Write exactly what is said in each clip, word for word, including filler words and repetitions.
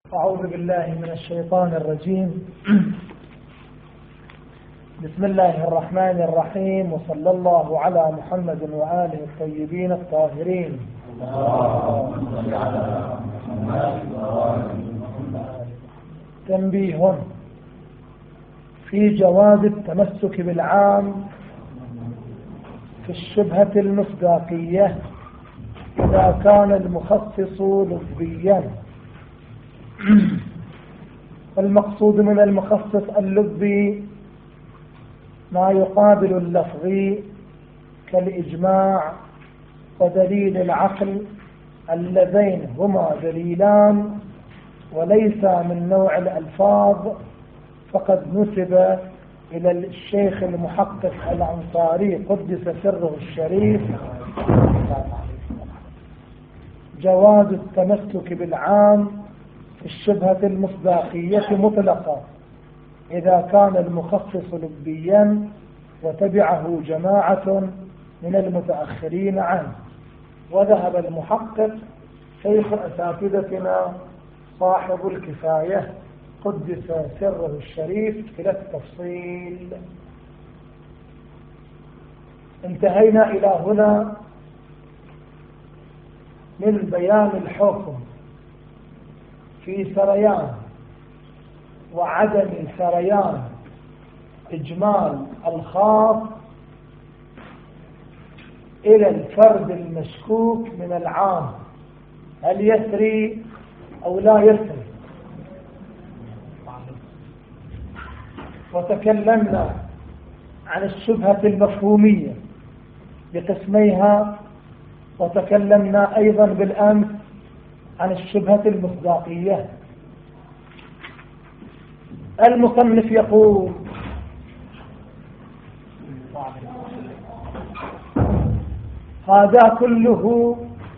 أعوذ بالله من الشيطان الرجيم. بسم الله الرحمن الرحيم، وصلى الله على محمد وآله الطيبين الطاهرين. تنبيه في جواز التمسك بالعام في الشبهة المصداقية إذا كان المخصص لفظيا. المقصود من المخصص اللفظي ما يقابل اللفظي كالإجماع ودليل العقل اللذين هما دليلان وليس من نوع الألفاظ، فقد نسب إلى الشيخ المحقق الأنصاري قدس سره الشريف جواز التمسك بالعام في الشبهة المصداقية مطلقا إذا كان المخصص لبيا وتبعه جماعة من المتأخرين عنه. وذهب المحقق شيخ أساتذتنا صاحب الكفاية قدس سره الشريف إلى التفصيل. انتهينا إلى هنا من بيان الحكم في سريان وعدم سريان إجمال الخاص إلى الفرد المشكوك من العام، هل يسري أو لا يسري. وتكلمنا عن الشبهة المفهومية بقسميها، وتكلمنا أيضا بالأمس عن الشبهة المصداقية. المصنف يقول: هذا كله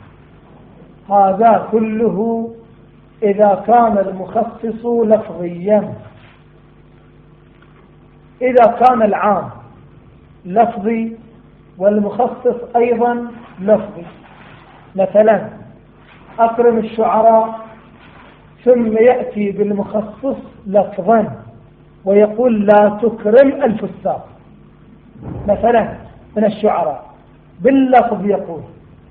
هذا كله إذا كان المخصص لفظيا. إذا كان العام لفظي والمخصص أيضا لفظي، مثلا أكرم الشعراء ثم يأتي بالمخصص لفظا ويقول لا تكرم الفساق مثلا من الشعراء، باللفظ يقول.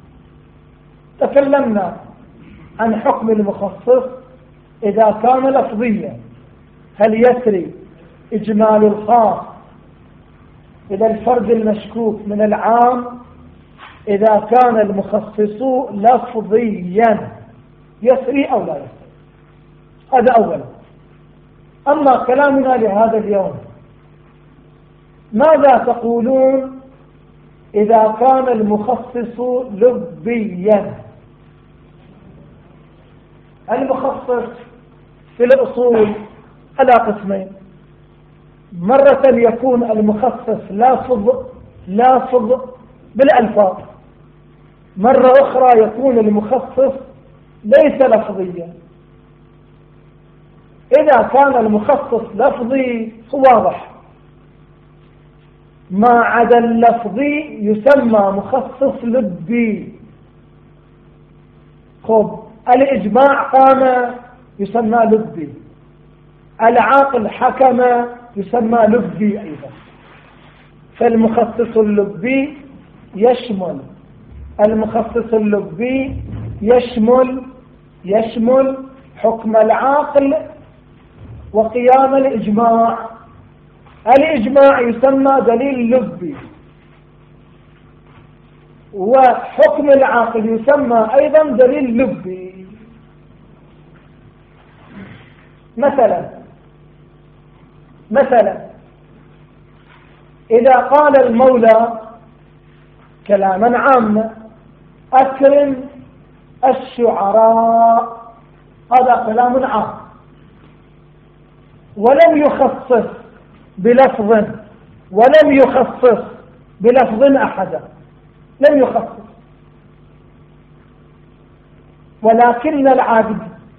تكلمنا عن حكم المخصص إذا كان لفظيا، هل يسري إجمال الخاص إلى الفرد المشكوك من العام إذا كان المخصص لفظيا، يسري أو لا يسري. هذا أولا. أما كلامنا لهذا اليوم، ماذا تقولون إذا كان المخصص لبيا؟ المخصص في الأصول على قسمين: مرة يكون المخصص لافظ لافظ بالألفاظ، مرة أخرى يكون المخصص ليس لفظيا. إذا كان المخصص لفظي واضح، ما عدا اللفظي يسمى مخصص لبي. خب الإجماع قام يسمى لبي، العاقل حكم يسمى لبي أيضا. فالمخصص اللبي يشمل المخصص اللبي يشمل يشمل حكم العاقل وقيام الإجماع. الإجماع يسمى دليل لبي، وحكم العاقل يسمى أيضا دليل لبي. مثلا مثلا إذا قال المولى كلاما عاما أكرم الشعراء، هذا كلام عام ولم يخصص بلفظ ولم يخصص بلفظ أحدا، لم يخصص. ولكن العابد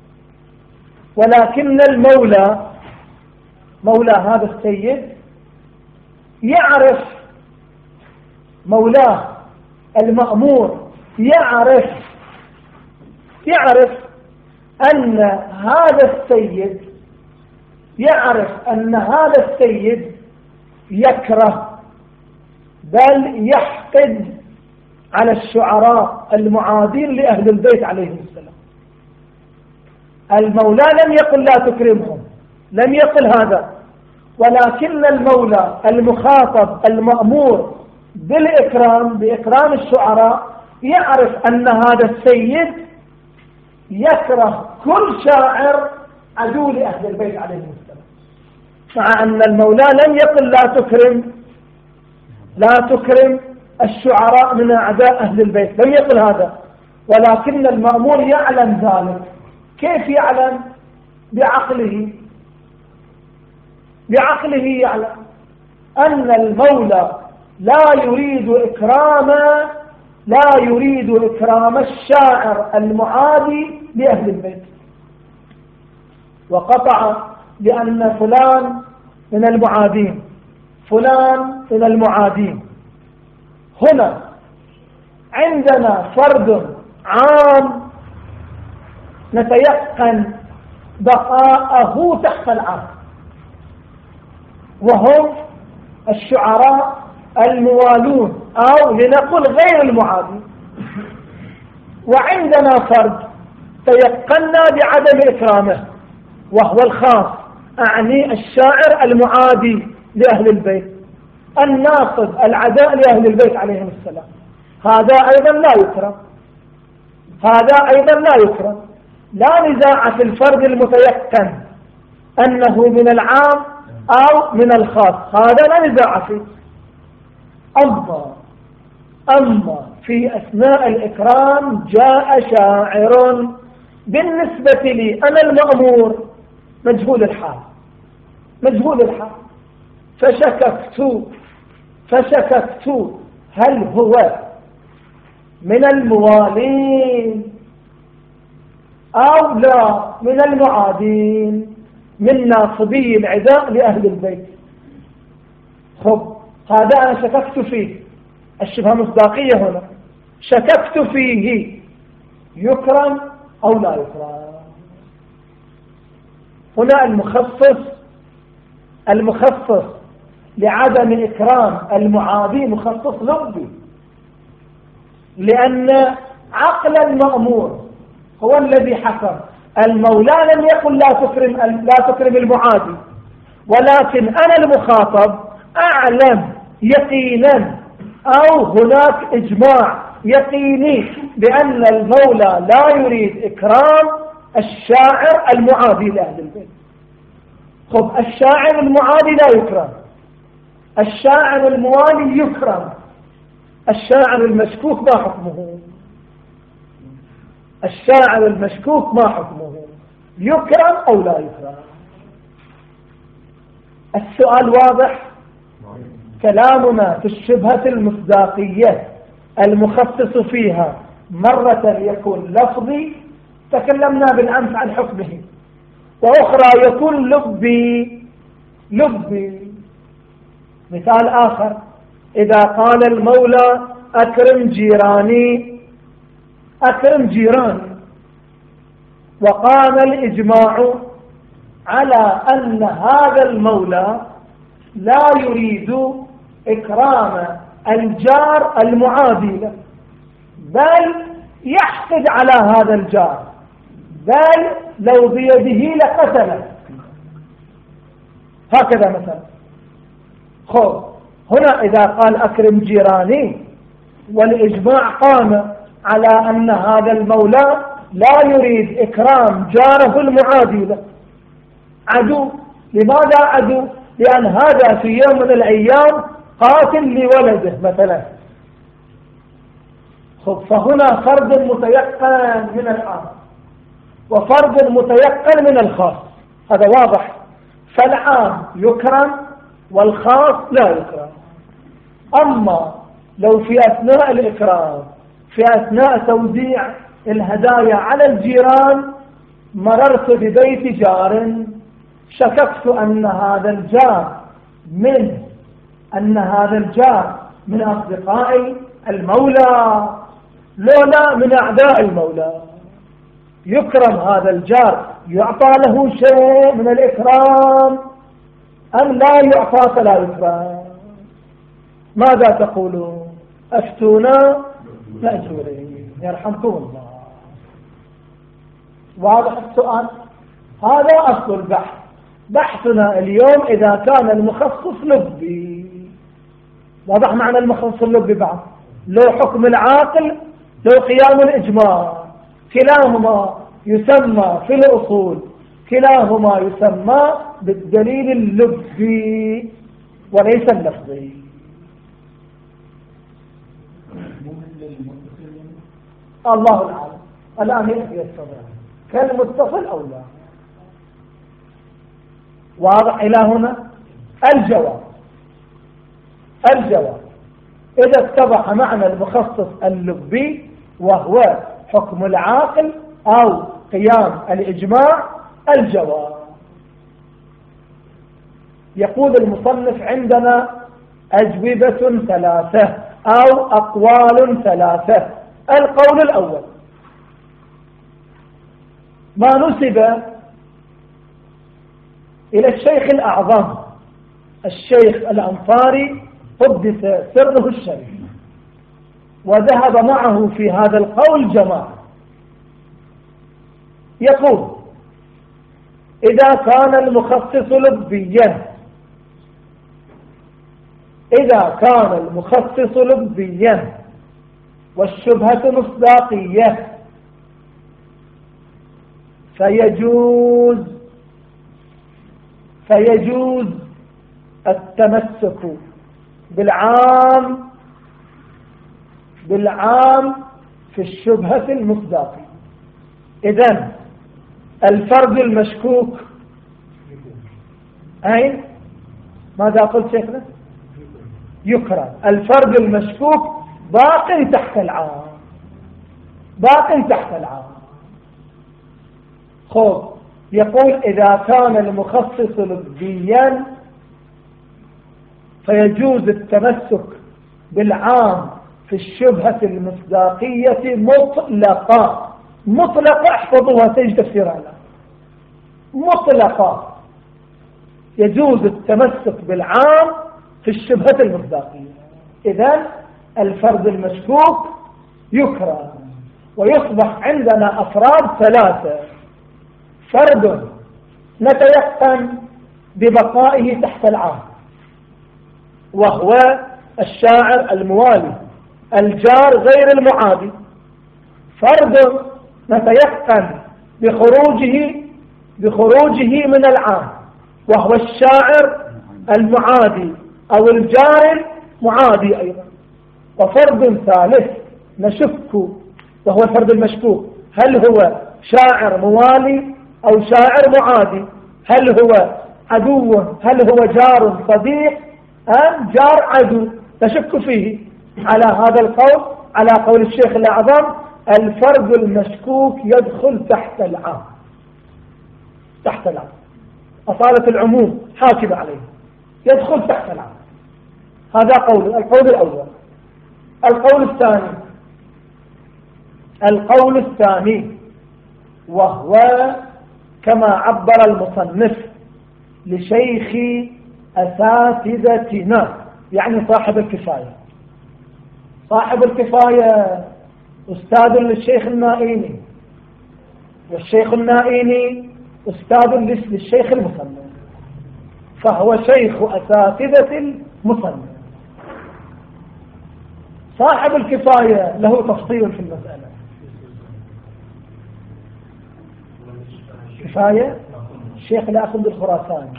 ولكن المولى مولى هذا السيد يعرف، مولاه المأمور يعرف يعرف أن هذا السيد يعرف أن هذا السيد يكره بل يحقد على الشعراء المعادين لأهل البيت عليهم السلام. المولى لم يقل لا تكرمهم، لم يقل هذا، ولكن المولى المخاطب المأمور بالإكرام بإكرام الشعراء يعرف أن هذا السيد يكره كل شاعر عدو لأهل البيت عليهم السلام، مع أن المولى لم يقل لا تكرم لا تكرم الشعراء من أعداء أهل البيت، لم يقل هذا، ولكن المأمور يعلم ذلك. كيف يعلم؟ بعقله بعقله يعلم أن المولى لا يريد إكرام لا يريد إكرام الشاعر المعادي لأهل البيت، وقطع لأن فلان من المعادين فلان من المعادين. هنا عندنا فرد عام نتيقن بقاءه تحت العام، وهم الشعراء الموالون أو لنقل غير المعادين، وعندنا فرد تيقنا بعدم إكرامه وهو الخاص، أعني الشاعر المعادي لأهل البيت الناقض العداء لأهل البيت عليهم السلام، هذا أيضا لا يكرم هذا أيضا لا يكرم. لا نزاع في الفرد المتيقن أنه من العام أو من الخاص، هذا لا نزاع فيه. أما أما في أثناء الإكرام جاء شاعر بالنسبة لي أنا المأمور مجهول الحال مجهول الحال فشككت فشككت هل هو من الموالين أو لا من المعادين من ناصبي العداء لأهل البيت. خب هذا أنا شككت فيه، الشبهة مصداقية هنا، شككت فيه يكرم أو لا يكرم. هنا المخصص المخصص لعدم إكرام المعادي مخصص لبي، لأن عقل المأمور هو الذي حكم. المولى لم يقل لا تكرم لا تكرم المعادي، ولكن أنا المخاطب أعلم يقينا أو هناك إجماع يقيني بأن المولى لا يريد إكرام الشاعر المعادي لأهل البيت. خب الشاعر المعادي لا يكرم، الشاعر الموالي يكرم. الشاعر المشكوك ما حكمه؟ الشاعر المشكوك ما حكمه؟ يكرم أو لا يكرم؟ السؤال واضح. كلامنا في الشبهة المصداقية المخصص فيها مرة يكون لفظي تكلمنا بالأمس عن حكمه، وأخرى يكون لبي لبي. مثال آخر، إذا قال المولى أكرم جيراني أكرم جيراني وقام الإجماع على أن هذا المولى لا يريد إكرام الجار المعادي له، بل يحقد على هذا الجار، بل لو بيده لقتله، هكذا مثلا. خب هنا إذا قال أكرم جيراني والإجماع قام على أن هذا المولى لا يريد إكرام جاره المعادي له، عدو. لماذا عدو؟ لأن هذا في يوم من الأيام قاتل لولده مثلا. خب فهنا فرد متيقن من العام وفرد متيقن من الخاص، هذا واضح. فالعام يكرم والخاص لا يكرم. أما لو في أثناء الإكرام في أثناء توزيع الهدايا على الجيران مررت ببيت جار، شككت أن هذا الجار من أن هذا الجار من أصدقاء المولى لولا من أعداء المولى، يكرم هذا الجار، يعطى له شيء من الإكرام أم لا يعطى فلا يكرم؟ ماذا تقولون؟ أفتونا مأجورين يرحمكم الله. واضح السؤال؟ هذا أصل البحث. بحثنا اليوم إذا كان المخصص لبي. واضح معنى المخصص اللبي بعد؟ لو حكم العاقل لو قيام الإجماع، كلاهما يسمى في الأصول كلاهما يسمى بالدليل اللبي وليس اللفظي. الله العالم. الآن يستطيع كالمتصل أو لا. واضح إلى هنا؟ الجواب الجواب إذا اتضح معنى المخصص اللبي وهو حكم العاقل أو قيام الإجماع، الجواب. يقول المصنف عندنا أجوبة ثلاثة أو أقوال ثلاثة. القول الأول ما نسب إلى الشيخ الأعظم الشيخ الأنصاري قدس سره الشريف، وذهب معه في هذا القول جماعة. يقول إذا كان المخصص لبيا إذا كان المخصص لبيا والشبهة مصداقية فيجوز فيجوز التمسك بالعام بالعام في الشبهة المصداقية. إذن الفرد المشكوك أين؟ ماذا قلت شيخنا؟ يكرم. الفرد المشكوك باق تحت العام باق تحت العام. خب يقول إذا كان المخصص لبيا فيجوز التمسك بالعام في الشبهة المصداقية مطلقة. مطلقة احفظوها تجد تفسيرها لها. مطلقة يجوز التمسك بالعام في الشبهة المصداقية. إذن الفرد المشكوك يكرم. ويصبح عندنا أفراد ثلاثة. فرد نتيقن ببقائه تحت العام وهو الشاعر الموالي الجار غير المعادي. فرد نتيقن بخروجه بخروجه من العام وهو الشاعر المعادي أو الجار المعادي أيضا. وفرد ثالث نشك وهو الفرد المشكوك، هل هو شاعر موالي أو شاعر معادي؟ هل هو عدو؟ هل هو جار صديق أم جار عدو؟ نشك فيه. على هذا القول على قول الشيخ الأعظم الفرد المشكوك يدخل تحت العام تحت العام. أصالة العموم حاكم عليه، يدخل تحت العام. هذا قول القول الأول. القول الثاني القول الثاني وهو كما عبر المصنف لشيخ أساتذتنا، يعني صاحب الكفاية. صاحب الكفاية أستاذ للشيخ النائيني، والشيخ النائيني أستاذ للشيخ المصنف، فهو شيخ أساتذة المصنف. صاحب الكفاية له تفصيل في المسألة. كفاية الشيخ الأخند الخراساني.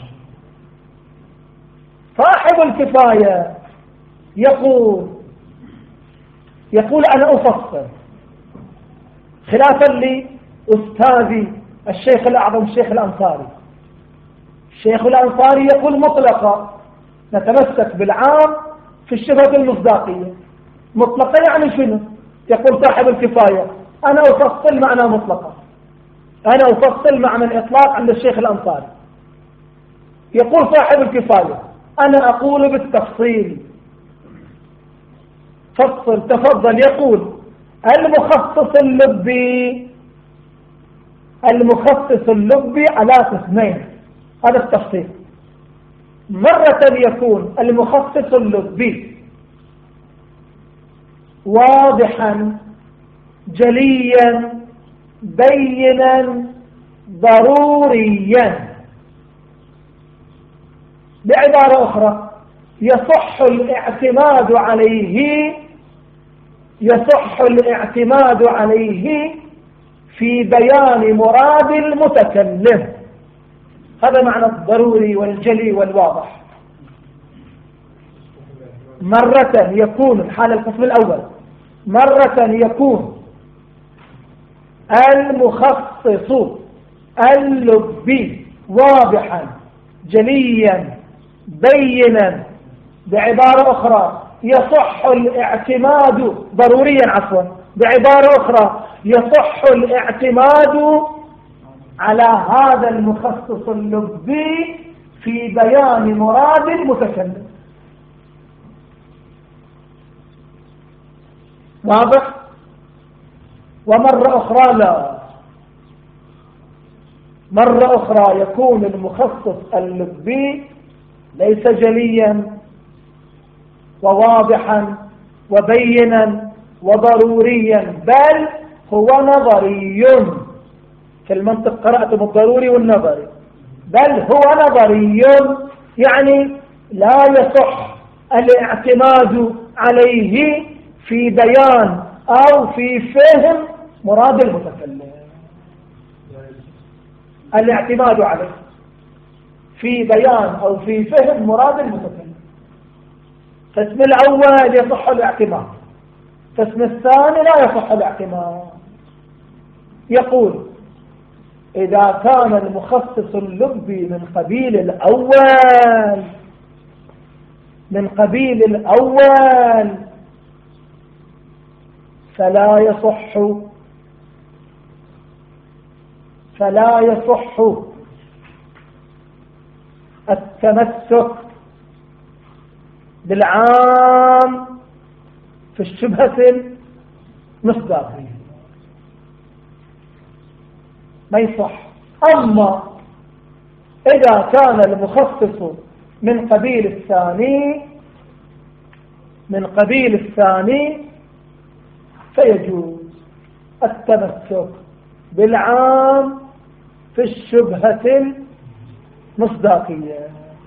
صاحب الكفاية يقول يقول أنا أفصل خلافا لأستاذي الشيخ الأعظم الشيخ الأنصاري. الشيخ الأنصاري يقول مطلقة نتمسك بالعام في الشبهة المصداقية. مطلقة يعني شنو؟ يقول صاحب الكفاية أنا أفصل معنى مطلقة، أنا أفصل معنى الإطلاق عند الشيخ الأنصاري. يقول صاحب الكفاية أنا أقول بالتفصيل. فصل تفضل. يقول المخصص اللبي المخصص اللبي على قسمين، هذا التفصيل. مرة يكون المخصص اللبي واضحا جليا بينا ضروريا. بعبارة أخرى يصح الاعتماد عليه يصح الاعتماد عليه في بيان مراد المتكلم. هذا معنى الضروري والجلي والواضح. مرة يكون الحالة القسم الأول، مرة يكون المخصص اللبي واضحا جليا بينا. بعبارة أخرى يصح الاعتماد ضروريا عفوا بعبارة أخرى يصح الاعتماد على هذا المخصص اللبي في بيان مراد المتكلم. واضح؟ ومرة أخرى لا، مرة أخرى يكون المخصص اللبي ليس جليا وواضحا وبينا وضروريا، بل هو نظري. في المنطق قرأتم الضروري والنظري، بل هو نظري، يعني لا يصح الاعتماد عليه في بيان أو في فهم مراد المتكلم. الاعتماد عليه في بيان أو في فهم مراد المتكلم. قسم الأول يصح الاعتماد، قسم الثاني لا يصح الاعتماد. يقول إذا كان المخصص اللبي من قبيل الأول من قبيل الأول فلا يصح فلا يصح التمسك بالعام في الشبهة المصداقية، ما يصح. أما إذا كان المخصص من قبيل الثاني من قبيل الثاني فيجوز التمسك بالعام في الشبهة المصداقية.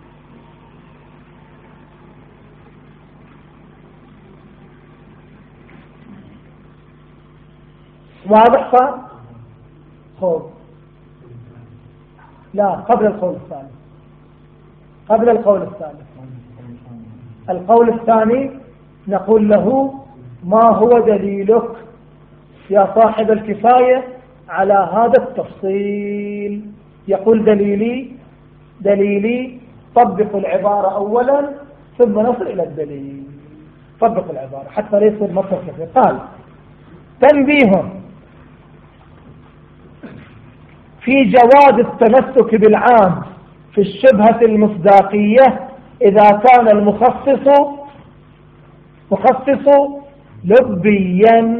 واضح؟ خذ لا قبل القول الثاني قبل القول الثاني القول الثاني نقول له ما هو دليلك يا صاحب الكفاية على هذا التفصيل؟ يقول دليلي دليلي طبق العبارة أولا ثم نصل إلى الدليل. طبق العبارة حتى ليس المطلق. قال تنبيه في جواز التمسك بالعام في الشبهة المصداقية إذا كان المخصص مخصص لبيا.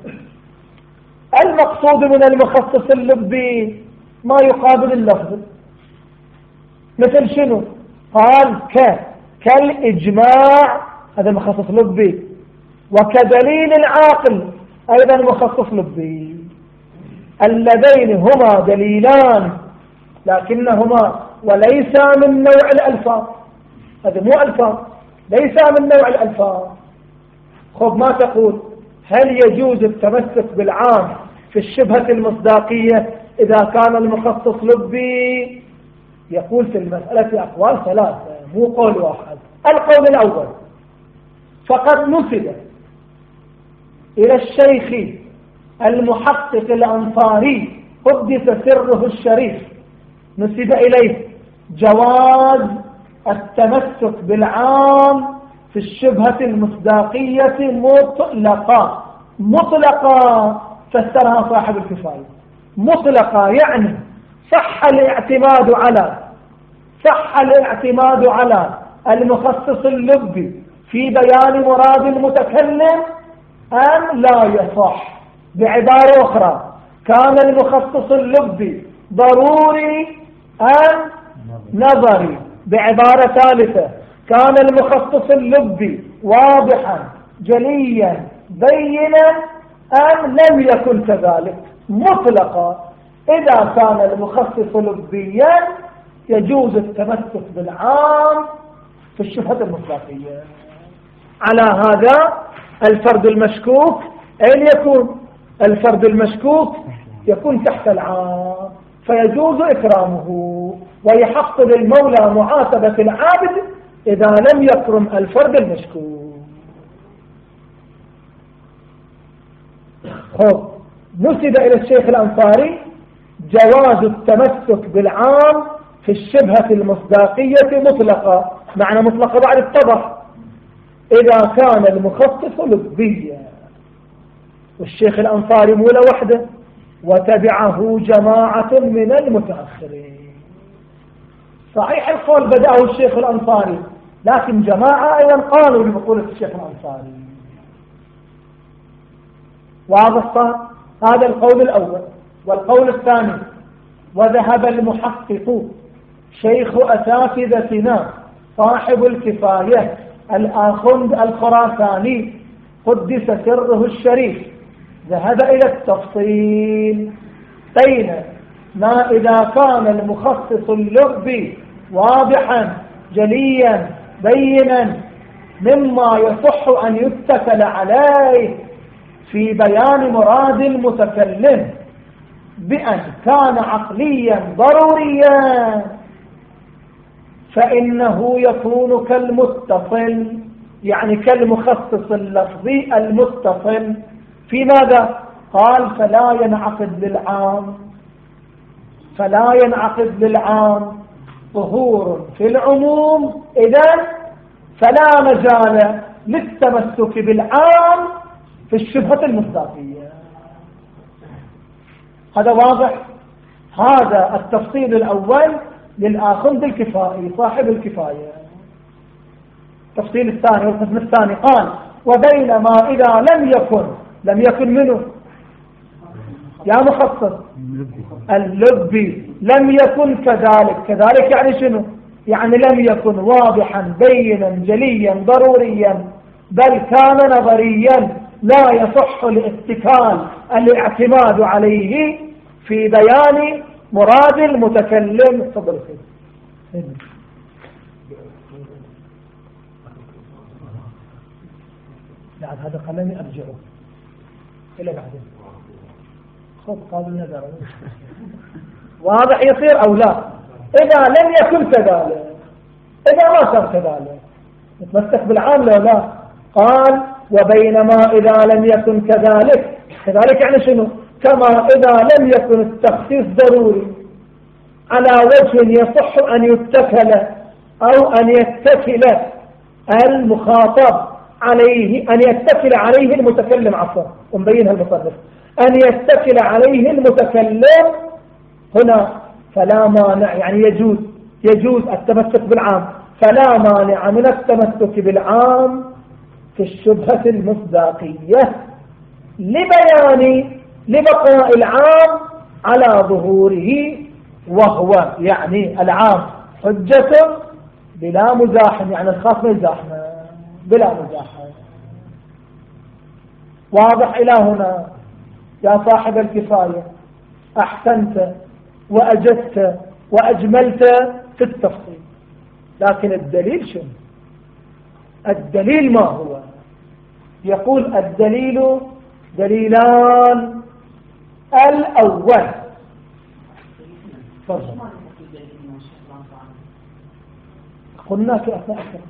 المقصود من المخصص اللبي ما يقابل اللفظ، مثل شنو؟ قال ك كالإجماع، هذا مخصص لبي، وكدليل العاقل أيضا مخصص لبي، اللذين هما دليلان لكنهما وليس من نوع الألفاظ. هذا مو ألفاظ، ليس من نوع الألفاظ. خذ ما تقول هل يجوز التمسك بالعام في الشبهة المصداقية إذا كان المخصص لبي؟ يقول في المسألة أقوال ثلاثة مو قول واحد. القول الأول فقد نسب إلى الشيخ المحقق الأنصاري قدس سره الشريف، نسب إليه جواز التمسك بالعام في الشبهة المصداقية مطلقا. مطلقا فسرها صاحب الكفاية. مطلقا يعني صح الاعتماد على صح الاعتماد على المخصص اللبي في بيان مراد المتكلم أم لا يصح؟ بعبارة أخرى كان المخصص اللبي ضروري أم نظري؟ بعبارة ثالثة، كان المخصص اللبي واضحا جليا بينا أم لم يكن كذلك؟ مطلقا. إذا كان المخصص لبيا يجوز التمسك بالعام في الشبهة المطلقية. على هذا الفرد المشكوك أين يكون؟ الفرد المشكوك يكون تحت العام، فيجوز إكرامه، ويحق للمولى معاتبة العابد إذا لم يكرم الفرد المشكوك. خب نسب إلى الشيخ الأنصاري جواز التمسك بالعام في الشبهة المصداقية مطلقة. معنى مطلقة بعد اتضح، إذا كان المخصص لبيا. والشيخ الأنصاري مو وحده، وتبعه جماعة من المتأخرين. صحيح القول بدأه الشيخ الأنصاري، لكن جماعة أيضا قالوا بمقولة الشيخ الأنصاري. واضح صار؟ هذا القول الأول. والقول الثاني، وذهب المحقق شيخ أساتذتنا صاحب الكفاية الآخند الخراساني قدس سره الشريف، ذهب إلى التفصيل بين ما إذا كان المخصص اللبي واضحا جليا بينا مما يصح أن يتكل عليه في بيان مراد المتكلم بأن كان عقليا ضروريا، فإنه يكون كالمتصل، يعني كالمخصص اللفظي المتصل في ماذا؟ قال فلا ينعقد للعام، فلا ينعقد للعام ظهور في العموم، إذن فلا مجال للتمسك بالعام في الشبهة المصداقية. هذا واضح؟ هذا التفصيل الأول للآخند الكفائي صاحب الكفاية. التفصيل الثاني والقسم الثاني قال وبينما إذا لم يكن، لم يكن منه يا مخصص اللبي لم يكن كذلك. كذلك يعني شنو؟ يعني لم يكن واضحا بينا جليا ضروريا، بل كان نظريا لا يصح الاتكال الاعتماد عليه في بيان مراد المتكلم. تفضل خير. لا هذا خلاني أرجعه إلى بعدين. خذ قابل نظر. واضح يصير أو لا؟ إذا لم يكن كذلك، إذا ما صار كذلك نتمسك بالعام لا لا. قال وبينما إذا لم يكن كذلك، كذلك يعني شنو؟ كما إذا لم يكن التخصيص ضروري على وجه يصح أن يتكل أو أن يتكل المخاطب عليه، أن يتكل عليه المتكلم، عفوا ونبينها المصنف، أن يتكل عليه المتكلم هنا فلا مانع، يعني يجوز يجوز التمسك بالعام، فلا مانع من التمسك بالعام في الشبهة المصداقية لبيان لبقاء العام على ظهوره، وهو يعني العام حجة بلا مزاحم، يعني الخاص من زاحمة بلا مزاحم. واضح إلى هنا يا صاحب الكفاية؟ أحسنت وأجدت وأجملت في التفصيل، لكن الدليل شنو؟ الدليل ما هو؟ يقول الدليل دليلان. الأول قلنا في أثناء الكلام،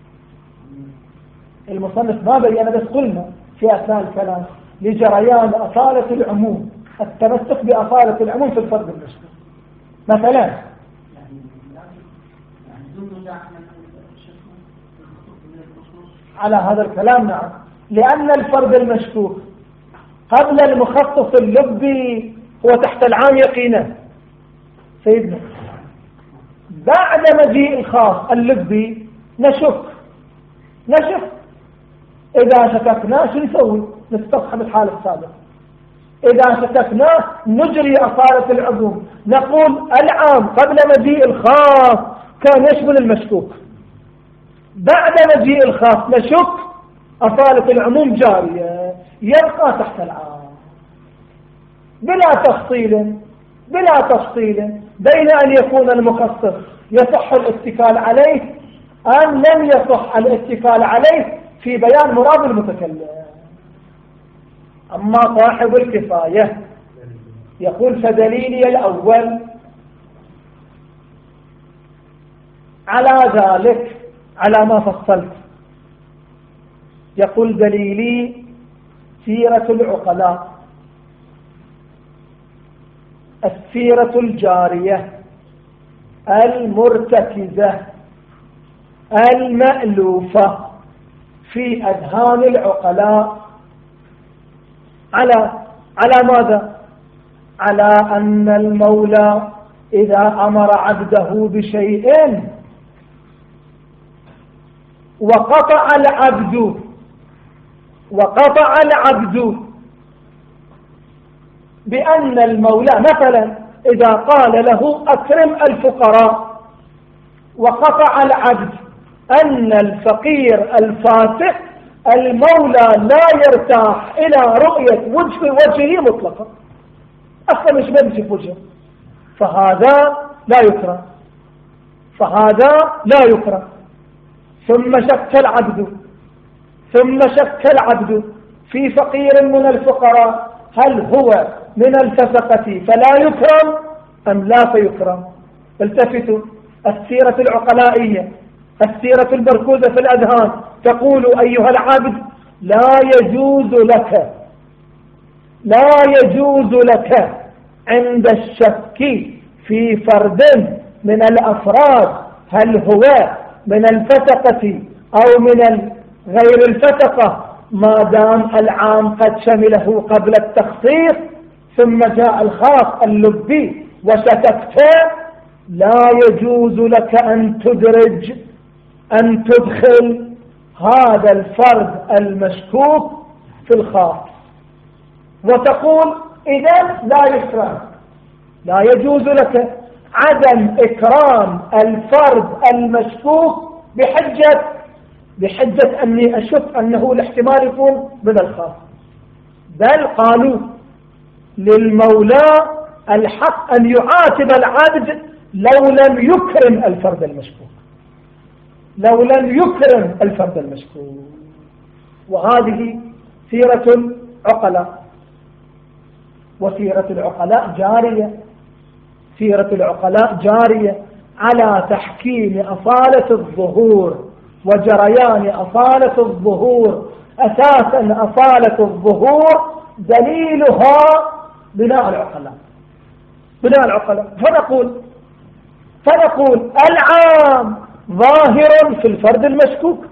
المصنف ما بين، بس قلنا في أثناء الكلام لجريان أصالة العموم، التمسك بأصالة العموم في الفرد المشترك. مثلا على هذا الكلام نعم، لأن الفرد المشكوك قبل المخصص اللبي هو تحت العام يقينا سيدنا، بعد مجيء الخاص اللبي نشك نشك إذا شككنا شو نسوي؟ نستصحب الحالة السابقة. إذا شككناه نجري أصالة العموم، نقول العام قبل مجيء الخاص كان يشمل المشكوك، بعد مجيء الخاص نشك أصالة العموم جارية يبقى تحت العام بلا تفصيل بلا تفصيل بين أن يكون المخصص يصح الاتكال عليه أم لم يصح الاتكال عليه في بيان مراد المتكلم. أما صاحب الكفاية يقول فدليلي الأول على ذلك على ما فصلت، يقول دليلي سيرة العقلاء، السيرة الجارية المرتكزة المألوفة في أذهان العقلاء على على ماذا؟ على أن المولى إذا أمر عبده بشيء وقطع العبد وقطع العبد بأن المولى مثلا إذا قال له أكرم الفقراء وقطع العبد أن الفقير الفاسق المولى لا يرتاح إلى رؤية وجه وجهه مطلقا، أصلا مش بمشي في وجهه، فهذا لا يكره فهذا لا يكره ثم شك العبد ثم شك العبد في فقير من الفقراء هل هو من الفسقة فلا يكرم أم لا فيكرم؟ التفتوا، السيرة العقلائية السيرة المركوزة في الأذهان تقول أيها العبد لا يجوز لك لا يجوز لك عند الشك في فرد من الأفراد هل هو من الفسقة أو من غير الفسقة ما دام العام قد شمله قبل التخصيص ثم جاء الخاص اللبي وشككت، لا يجوز لك أن تدرج أن تدخل هذا الفرد المشكوك في الخاص وتقول إذن لا يكرم. لا يجوز لك عدم إكرام الفرد المشكوك بحجة بحجة أني أشك أنه الاحتمال يكون من الخاص، بل قالوا للمولى الحق أن يعاتب العبد لو لم يكرم الفرد المشكوك لو لم يكرم الفرد المشكوك. وهذه سيرة العقلاء، وسيرة العقلاء جارية سيرة العقلاء جارية على تحكيم أصالة الظهور وجريان أصالة الظهور. أساسا أصالة الظهور دليلها بناء العقلاء بناء العقلاء فنقول فنقول العام ظاهر في الفرد المشكوك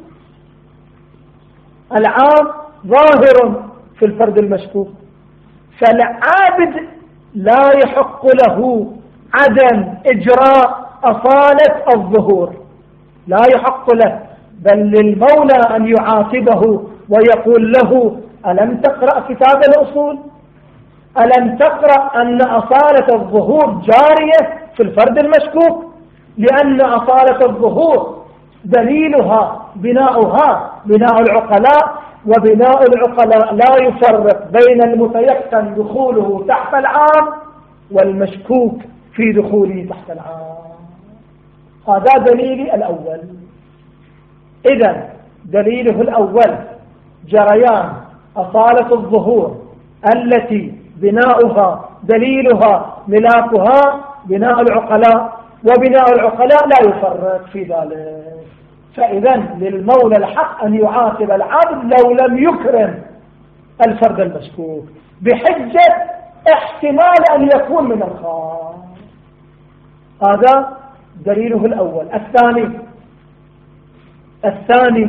العام ظاهر في الفرد المشكوك فالعابد لا يحق له عدم إجراء أصالة الظهور، لا يحق له، بل للمولى أن يعاتبه ويقول له ألم تقرأ كتاب الأصول؟ ألم تقرأ أن أصالة الظهور جارية في الفرد المشكوك؟ لأن أصالة الظهور دليلها بناؤها بناء العقلاء، وبناء العقلاء لا يفرق بين المتيقن دخوله تحت العام والمشكوك في دخوله تحت العام. هذا دليلي الأول. إذن دليله الأول جريان أصالة الظهور التي بناؤها دليلها ملاكها بناء العقلاء، وبناء العقلاء لا يفرق في ذلك. فإذا للمولى الحق أن يعاقب العبد لو لم يكرم الفرد المشكوك بحجة احتمال أن يكون من الخاص. هذا دليله الأول. الثاني الثاني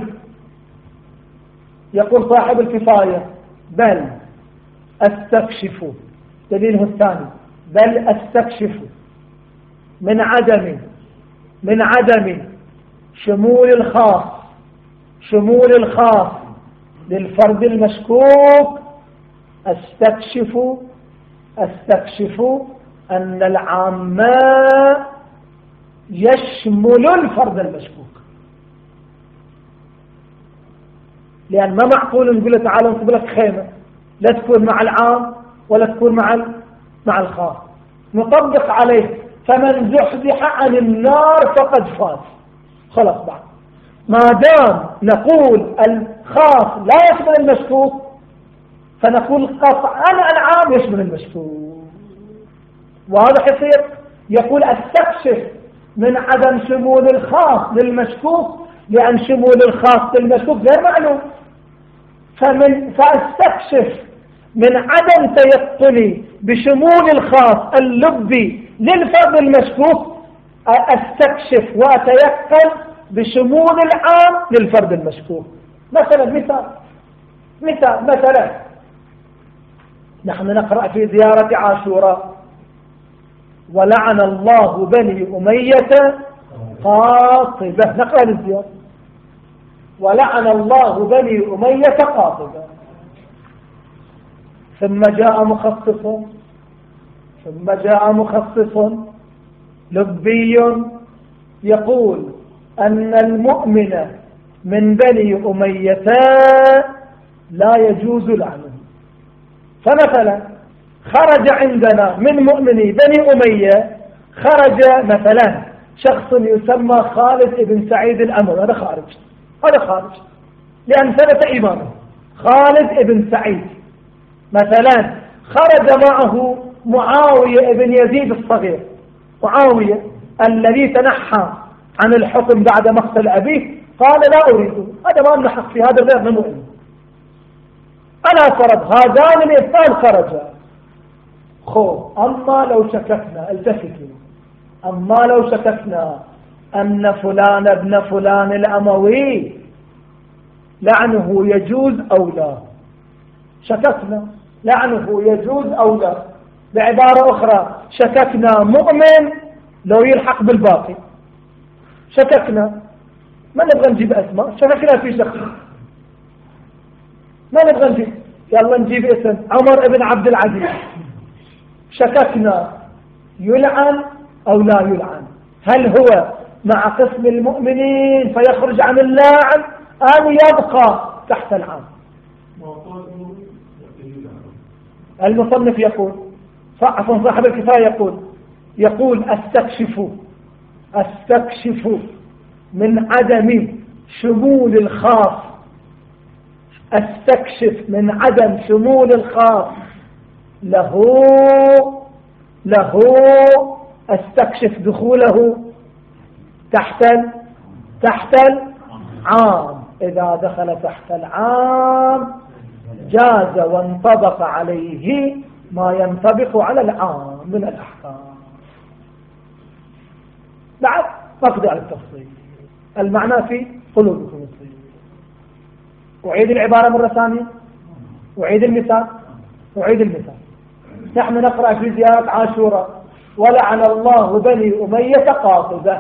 يقول صاحب الكفاية بل استكشف، دليله الثاني بل استكشف من عدم من عدم شمول الخاص شمول الخاص للفرد المشكوك استكشف استكشف أن العام يشمل الفرد المشكوك. لأن ما معقول نقول له تعالى نصب لك خيمة لا تكون مع العام ولا تكون مع مع الخاص، نطبق عليه فمن زحزح عن النار فقد فاز. خلاص بعد ما دام نقول الخاص لا يشمل المشكوك فنقول قطعا العام يشمل المشكوك. وهذا يصير يقول استكشف من عدم شمول الخاص للمشكوك لأن شمول الخاص للمشكوك غير معلوم، فمن فاستكشف من عدم تيقني بشمول الخاص اللبي للفرد المشكوك استكشف وأتيقن بشمول العام للفرد المشكوك. مثلا مثال مثال مثلا نحن نقرأ في زيارة عاشوراء ولعن الله بني أمية قاطبة، نقرأ الزيارة ولعن الله بني أمية قاطبة، ثم جاء مخصص ثم جاء مخصص لبي يقول أن المؤمن من بني أمية لا يجوز لعنه. فمثلا خرج عندنا من مؤمني بني أمية خرج مثلا شخص يسمى خالد بن سعيد الأمر، هذا خارج هذا خارج لأن ثبت إيمانه. خالد بن سعيد مثلا خرج معه معاوية بن يزيد الصغير، معاوية الذي تنحى عن الحكم بعد مقتل أبيه قال لا أريده، هذا ما نحق في هذا غير مؤمن. أنا فرض هذان الاثنان خرجا. خو أما لو شككنا التفتوا أما لو شككنا أن فلان ابن فلان الأموي لعنه يجوز أو لا، شككنا لعنه يجوز أو لا. بعبارة أخرى شككنا مؤمن لو يلحق بالباقي، شككنا ما نبغى نجيب أسماء، شككنا في شخص ما نبغى نجيب، يلا نجيب اسم عمر بن عبد العزيز، شككنا يلعن أو لا يلعن، هل هو مع قسم المؤمنين فيخرج عن اللعن أم يبقى تحت العام؟ المصنف يقول عفوا صاحب الكفاية يقول يقول استكشف استكشف من عدم شمول الخاص استكشف من عدم شمول الخاص له له استكشف دخوله تحت تحت العام. إذا دخل تحت العام جاز وانطبق عليه ما ينطبق على العام من الأحكام. بعد نقضي على التفصيل، المعنى في قلوبكم الطيب. أعيد العبارة مرة ثانية، أعيد المثال أعيد المثال نحن نقرأ في زيارة عاشوراء ولعن الله بني أمية قاطبة،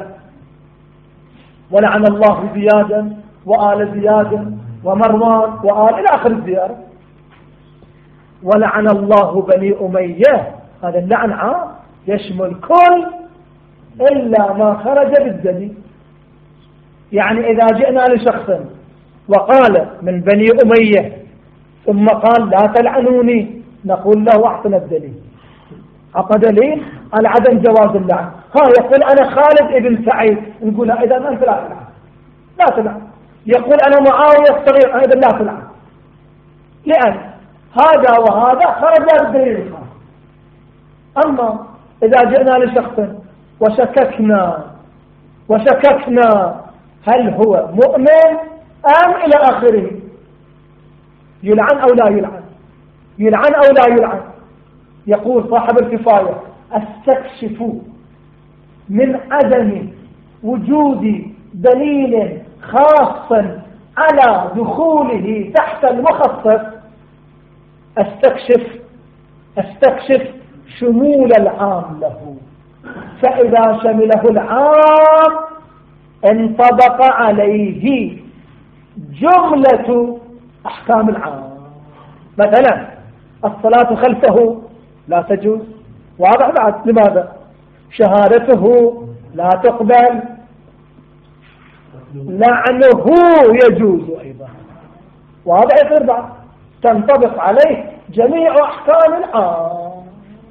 ولعن الله زيادا وآل زياد ومروان وآل إلى آخر الزيارة. ولعن الله بني أمية هذا اللعن عام يشمل كل إلا ما خرج بالدم. يعني إذا جئنا لشخص وقال من بني أمية ثم قال لا تلعنوني نقول له أعطنا الدليل، أعطى دليل على عدم جواز اللعن. ها يقول أنا خالد ابن سعيد نقول إذا أنت لا تلعن لا تلعن. يقول أنا معاوية الصغير أيضا لا تلعن، لأن هذا وهذا خرج بالدليل الخاص. أما إذا جئنا لشخص وشككنا وشككنا هل هو مؤمن أم إلى آخره يلعن أو لا يلعن يلعن أو لا يلعن، يقول صاحب الكفاية استكشف من عدم وجود دليل خاص على دخوله تحت المخصص استكشف استكشف شمول العام له، فإذا شمله العام انطبق عليه جملة أحكام العام. مثلا الصلاة خلفه لا تجوز، واضح بعد. لماذا؟ شهادته لا تقبل، لعنه يجوز أيضا، واضح يصير بعد تنطبق عليه جميع أحكام العام.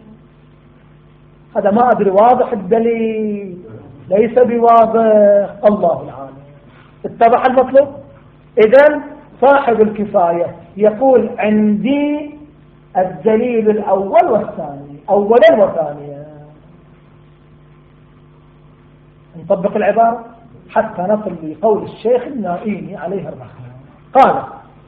هذا ما أدري واضح الدليل ليس بواضح، الله العالم. اتضح المطلوب؟ إذن صاحب الكفاية يقول عندي الدليل الأول والثاني، أولا وثانيا. نطبق العبارة حتى نصل لقول الشيخ النائيني عليه الرحمة. قال: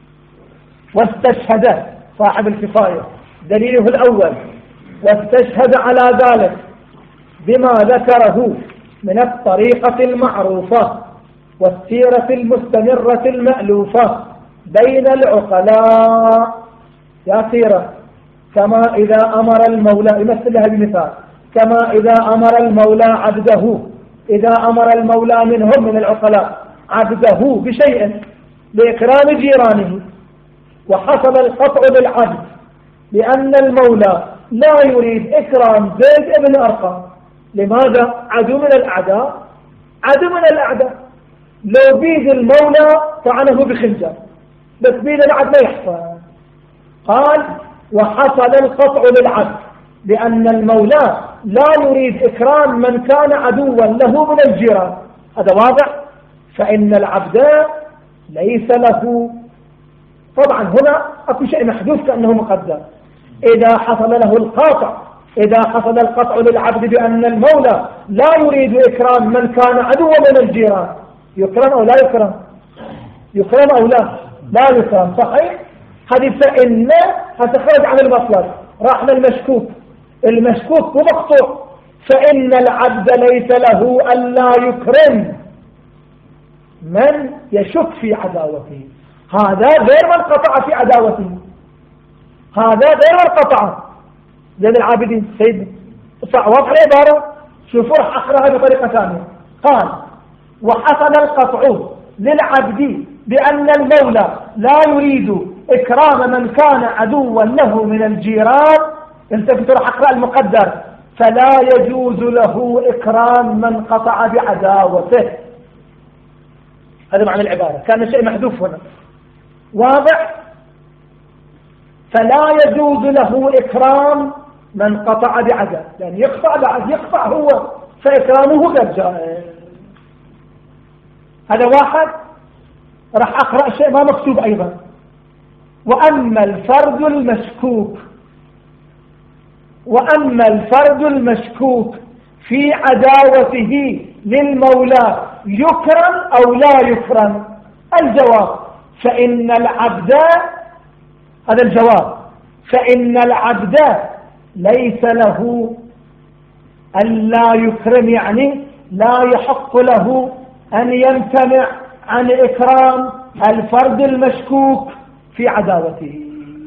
واستشهد صاحب الكفاية دليله الأول، واستشهد على ذلك بما ذكره من الطريقة المعروفة والسيرة المستمرة المألوفة بين العقلاء. يا سيرة، كما إذا أمر المولى، يمثلها بمثال، كما إذا أمر المولى عبده، إذا أمر المولى منهم من العقلاء عبده بشيء لإكرام جيرانه، وحصل القطع للعبد لأن المولى لا يريد إكرام زيد ابن أرقم. لماذا؟ عدو من الأعداء، عدو من الأعداء. لو بيد المولى طعنه بخنجر، بس بيد العبد ما يحصل. قال: وحصل القطع للعبد لأن المولى لا يريد إكرام من كان عدوا له من الجيران. هذا واضح. فإن العبد ليس له، طبعا هنا أكو شيء محدوث كأنه مقدر. إذا حصل له القاطع، إذا حصل القطع للعبد بأن المولى لا يريد إكرام من كان عدوا من الجيران، يكرم أو لا يكرم؟ يكرم أو لا؟ لا يكرم، صحيح؟ هذه فإن هتخرج عن المطلب، راح للمشكوك، المشكوك ومقطوع، فإن العبد ليس له أن لا يكرم من يشك في عداوته. هذا غير من قطع في عداوته، هذا غير من قطع. زين العابدين سيد واضح العبارة. شوفوا راح أقرأها بطريقة ثانية. قال: وحصل القطع للعبد بأن المولى لا يريد إكرام من كان عدوا له من الجيران، التفتوا راح أقرأ المقدر، فلا يجوز له إكرام من قطع بعداوته. هذا معنى العبارة، كان شيء محذوف هنا، واضح. فلا يجوز له إكرام من قطع بعداوته، يعني يقطع بعد يقطع هو، فإكرامه غير جائز. هذا واحد. راح أقرأ شيء ما مكتوب أيضا. وأما الفرد المشكوك، وأما الفرد المشكوك في عداوته للمولى يكرم أو لا يكرم؟ الجواب: فإن العبد، هذا الجواب، فإن العبد ليس له أن لا يكرم، يعني لا يحق له أن يمتنع عن إكرام الفرد المشكوك في عداوته.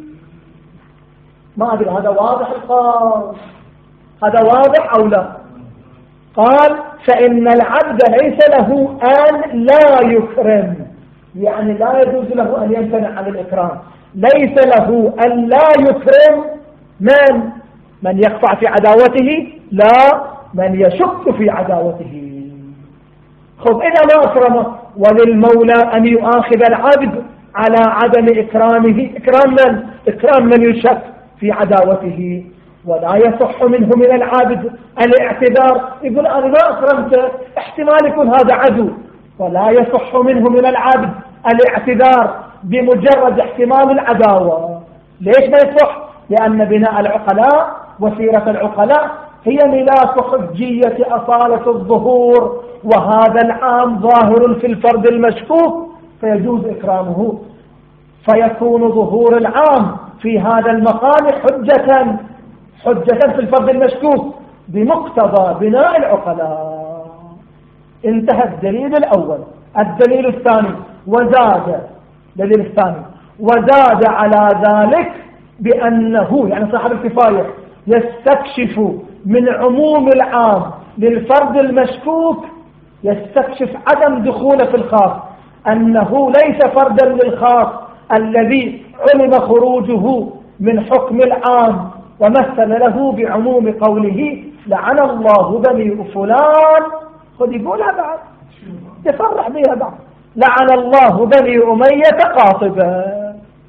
ما أدري هذا واضح القول، هذا واضح أو لا؟ قال: فإن العبد ليس له أن لا يكرم، يعني لا يجوز له أن يمتنع عن الإكرام. ليس له أن لا يكرم من من يقطع في عداوته، لا من يشك في عداوته. خذ إذا ما أكرمه، وللمولى أن يؤاخذ العبد على عدم إكرامه، إكرام من؟ إكرام من يشك في عداوته. ولا يصح منه من العبد الاعتذار، يقول أنا ما أكرمته، احتمال يكون هذا عدو. ولا يصح منه من العبد الاعتذار بمجرد احتمال العداوة. ليش ما يصح؟ لأن بناء العقلاء وسيرة العقلاء هي ملاك حجية أصالة الظهور، وهذا العام ظاهر في الفرد المشكوك فيجوز إكرامه، فيكون ظهور العام في هذا المقام حجة حجة في الفرد المشكوك بمقتضى بناء العقلاء. انتهى الدليل الأول. الدليل الثاني: وزاد الدليل الثاني وزاد على ذلك بأنه، يعني صاحب الكفاية يستكشف من عموم العام للفرد المشكوك، يستكشف عدم دخوله في الخاص، أنه ليس فردا للخاص الذي علم خروجه من حكم العام ومثل له بعموم قوله لعن الله بني فلان، خذ يقولها بعد يفرح بها بعد، لعن الله بني أمية قاطبة.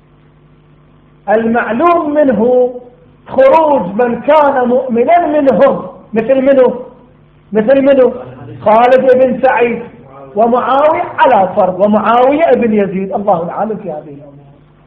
المعلوم منه خروج من كان مؤمنا منهم، مثل منه مثل منه خالد بن سعيد ومعاوية على فرض، ومعاوية ابن يزيد، الله العالم في هذه الأمور.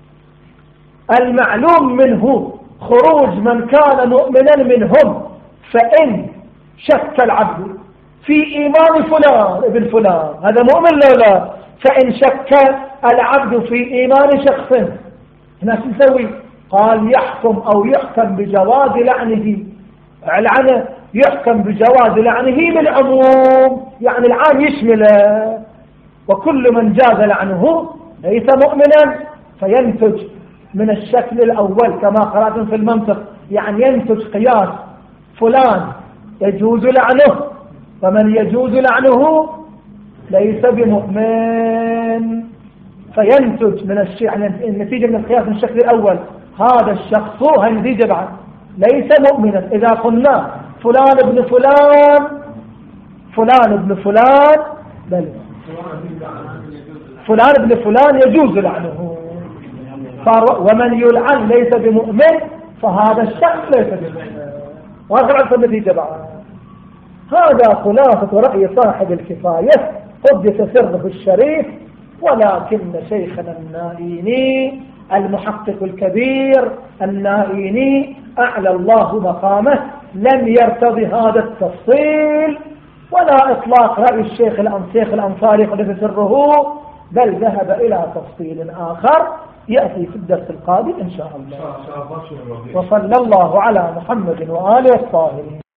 المعلوم منه خروج من كان مؤمنا منهم، فإن شك العبد في إيمان فلان ابن فلان، هذا مؤمن لو لا، فإن شك العبد في إيمان شخص، هنا شو نسوي؟ قال يحكم أو يحكم بجواز لعنه، العنه يحكم بجواز لعنه بالعموم، يعني العام يشمله، وكل من جاز لعنه ليس مؤمنا، فينتج من الشكل الأول كما قرأتم في المنطق، يعني ينتج قياس فلان يجوز لعنه، ومن يجوز لعنه ليس بمؤمن، فينتج من الشيء، يعني النتيجة من القياس من الشكل الأول هذا الشخص، هذه النتيجة بعد ليس مؤمنا. إذا قلنا فلان ابن فلان فلان ابن فلان بل فلان ابن فلان يجوز لعنه، ومن يلعن ليس بمؤمن، فهذا الشخص ليس بمؤمن، وهذا عرف النتيجة بعد. هذا خلاصة رأي صاحب الكفاية قدس سره الشريف. ولكن شيخنا النائيني المحقق الكبير النائيني أعلى الله مقامه لم يرتضي هذا التفصيل ولا إطلاق رأي الشيخ الأنصيخ الأنصاري قدس سره، بل ذهب إلى تفصيل آخر يأتي في الدرس القادم إن شاء الله. وصلى الله على محمد وآله الطاهرين.